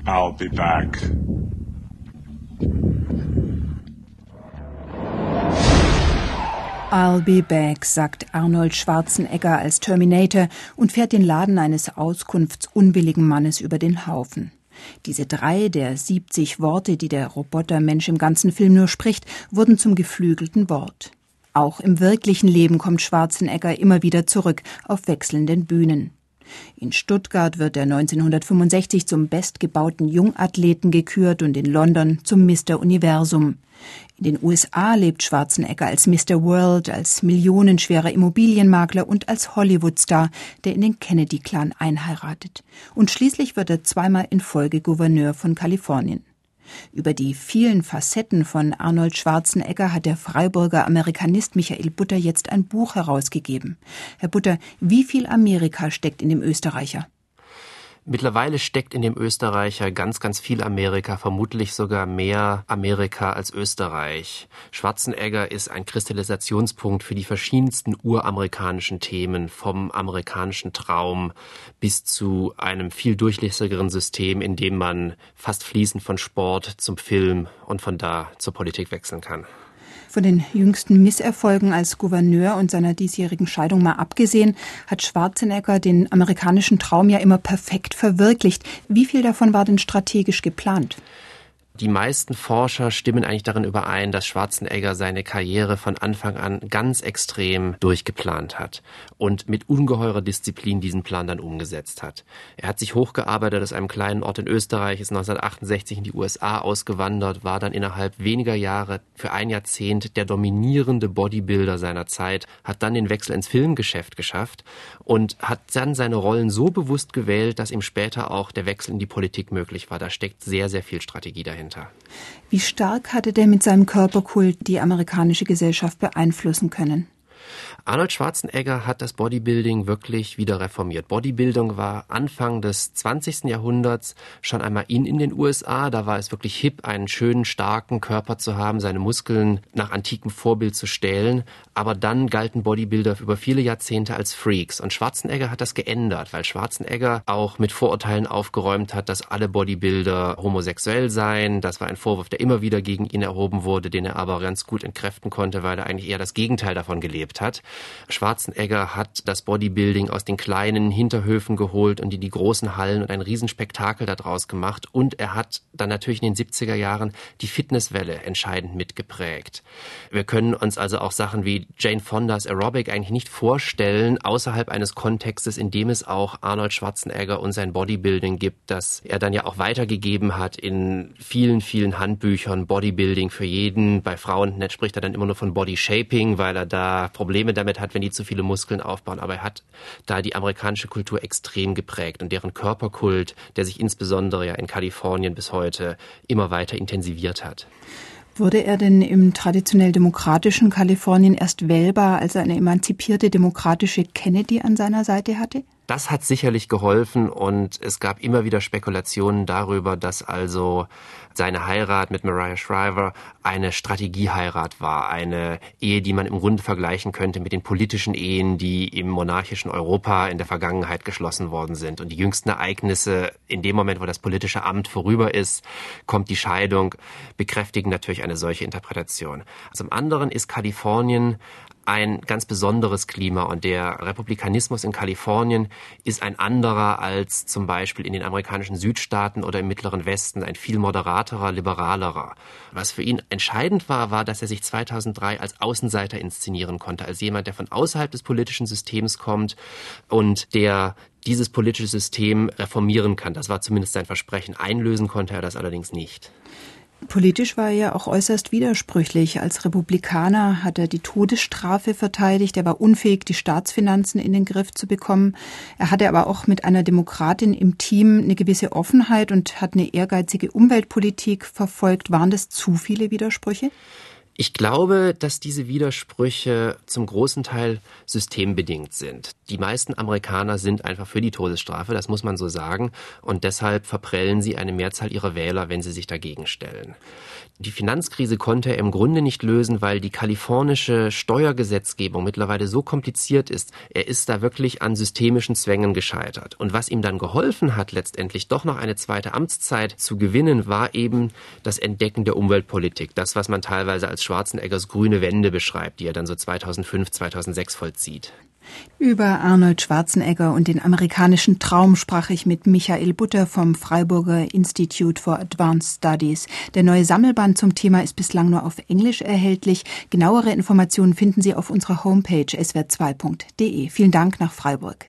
I'll be back. I'll be back, sagt Arnold Schwarzenegger als Terminator und fährt den Laden eines auskunftsunwilligen Mannes über den Haufen. Diese 3 der 70 Worte, die der Robotermensch im ganzen Film nur spricht, wurden zum geflügelten Wort. Auch im wirklichen Leben kommt Schwarzenegger immer wieder zurück auf wechselnden Bühnen. In Stuttgart wird er 1965 zum bestgebauten Jungathleten gekürt und in London zum Mr. Universum. In den USA lebt Schwarzenegger als Mr. World, als millionenschwerer Immobilienmakler und als Hollywood-Star, der in den Kennedy-Clan einheiratet. Und schließlich wird er 2-mal in Folge Gouverneur von Kalifornien. Über die vielen Facetten von Arnold Schwarzenegger hat der Freiburger Amerikanist Michael Butter jetzt ein Buch herausgegeben. Herr Butter, wie viel Amerika steckt in dem Österreicher? Mittlerweile steckt in dem Österreicher ganz, ganz viel Amerika, vermutlich sogar mehr Amerika als Österreich. Schwarzenegger ist ein Kristallisationspunkt für die verschiedensten uramerikanischen Themen, vom amerikanischen Traum bis zu einem viel durchlässigeren System, in dem man fast fließend von Sport zum Film und von da zur Politik wechseln kann. Von den jüngsten Misserfolgen als Gouverneur und seiner diesjährigen Scheidung mal abgesehen, hat Schwarzenegger den amerikanischen Traum ja immer perfekt verwirklicht. Wie viel davon war denn strategisch geplant? Die meisten Forscher stimmen eigentlich darin überein, dass Schwarzenegger seine Karriere von Anfang an ganz extrem durchgeplant hat und mit ungeheurer Disziplin diesen Plan dann umgesetzt hat. Er hat sich hochgearbeitet aus einem kleinen Ort in Österreich, ist 1968 in die USA ausgewandert, war dann innerhalb weniger Jahre für ein Jahrzehnt der dominierende Bodybuilder seiner Zeit, hat dann den Wechsel ins Filmgeschäft geschafft und hat dann seine Rollen so bewusst gewählt, dass ihm später auch der Wechsel in die Politik möglich war. Da steckt sehr, sehr viel Strategie dahinter. Wie stark hatte der mit seinem Körperkult die amerikanische Gesellschaft beeinflussen können? Arnold Schwarzenegger hat das Bodybuilding wirklich wieder reformiert. Bodybuilding war Anfang des 20. Jahrhunderts schon einmal in den USA. Da war es wirklich hip, einen schönen, starken Körper zu haben, seine Muskeln nach antikem Vorbild zu stählen. Aber dann galten Bodybuilder über viele Jahrzehnte als Freaks. Und Schwarzenegger hat das geändert, weil Schwarzenegger auch mit Vorurteilen aufgeräumt hat, dass alle Bodybuilder homosexuell seien. Das war ein Vorwurf, der immer wieder gegen ihn erhoben wurde, den er aber ganz gut entkräften konnte, weil er eigentlich eher das Gegenteil davon gelebt hat. Schwarzenegger hat das Bodybuilding aus den kleinen Hinterhöfen geholt und in die großen Hallen und ein Riesenspektakel daraus gemacht. Und er hat dann natürlich in den 70er Jahren die Fitnesswelle entscheidend mitgeprägt. Wir können uns also auch Sachen wie Jane Fondas Aerobic eigentlich nicht vorstellen, außerhalb eines Kontextes, in dem es auch Arnold Schwarzenegger und sein Bodybuilding gibt, das er dann ja auch weitergegeben hat in vielen, vielen Handbüchern. Bodybuilding für jeden. Bei Frauen spricht er dann immer nur von Body Shaping, weil er da Probleme damit hat, wenn die zu viele Muskeln aufbauen. Aber er hat da die amerikanische Kultur extrem geprägt und deren Körperkult, der sich insbesondere ja in Kalifornien bis heute immer weiter intensiviert hat. Wurde er denn im traditionell demokratischen Kalifornien erst wählbar, als er eine emanzipierte demokratische Kennedy an seiner Seite hatte? Das hat sicherlich geholfen und es gab immer wieder Spekulationen darüber, dass also seine Heirat mit Mariah Shriver eine Strategieheirat war, eine Ehe, die man im Grunde vergleichen könnte mit den politischen Ehen, die im monarchischen Europa in der Vergangenheit geschlossen worden sind. Und die jüngsten Ereignisse, in dem Moment, wo das politische Amt vorüber ist, kommt die Scheidung, bekräftigen natürlich eine solche Interpretation. Zum anderen ist Kalifornien ein ganz besonderes Klima und der Republikanismus in Kalifornien ist ein anderer als zum Beispiel in den amerikanischen Südstaaten oder im Mittleren Westen, ein viel moderaterer, liberalerer. Was für ihn entscheidend war, war, dass er sich 2003 als Außenseiter inszenieren konnte, als jemand, der von außerhalb des politischen Systems kommt und der dieses politische System reformieren kann. Das war zumindest sein Versprechen. Einlösen konnte er das allerdings nicht. Politisch war er ja auch äußerst widersprüchlich. Als Republikaner hat er die Todesstrafe verteidigt. Er war unfähig, die Staatsfinanzen in den Griff zu bekommen. Er hatte aber auch mit einer Demokratin im Team eine gewisse Offenheit und hat eine ehrgeizige Umweltpolitik verfolgt. Waren das zu viele Widersprüche? Ich glaube, dass diese Widersprüche zum großen Teil systembedingt sind. Die meisten Amerikaner sind einfach für die Todesstrafe, das muss man so sagen. Und deshalb verprellen sie eine Mehrzahl ihrer Wähler, wenn sie sich dagegen stellen. Die Finanzkrise konnte er im Grunde nicht lösen, weil die kalifornische Steuergesetzgebung mittlerweile so kompliziert ist. Er ist da wirklich an systemischen Zwängen gescheitert. Und was ihm dann geholfen hat, letztendlich doch noch eine zweite Amtszeit zu gewinnen, war eben das Entdecken der Umweltpolitik. Das, was man teilweise als Schwarzeneggers grüne Wende beschreibt, die er dann so 2005, 2006 vollzieht. Über Arnold Schwarzenegger und den amerikanischen Traum sprach ich mit Michael Butter vom Freiburger Institute for Advanced Studies. Der neue Sammelband zum Thema ist bislang nur auf Englisch erhältlich. Genauere Informationen finden Sie auf unserer Homepage swr2.de. Vielen Dank nach Freiburg.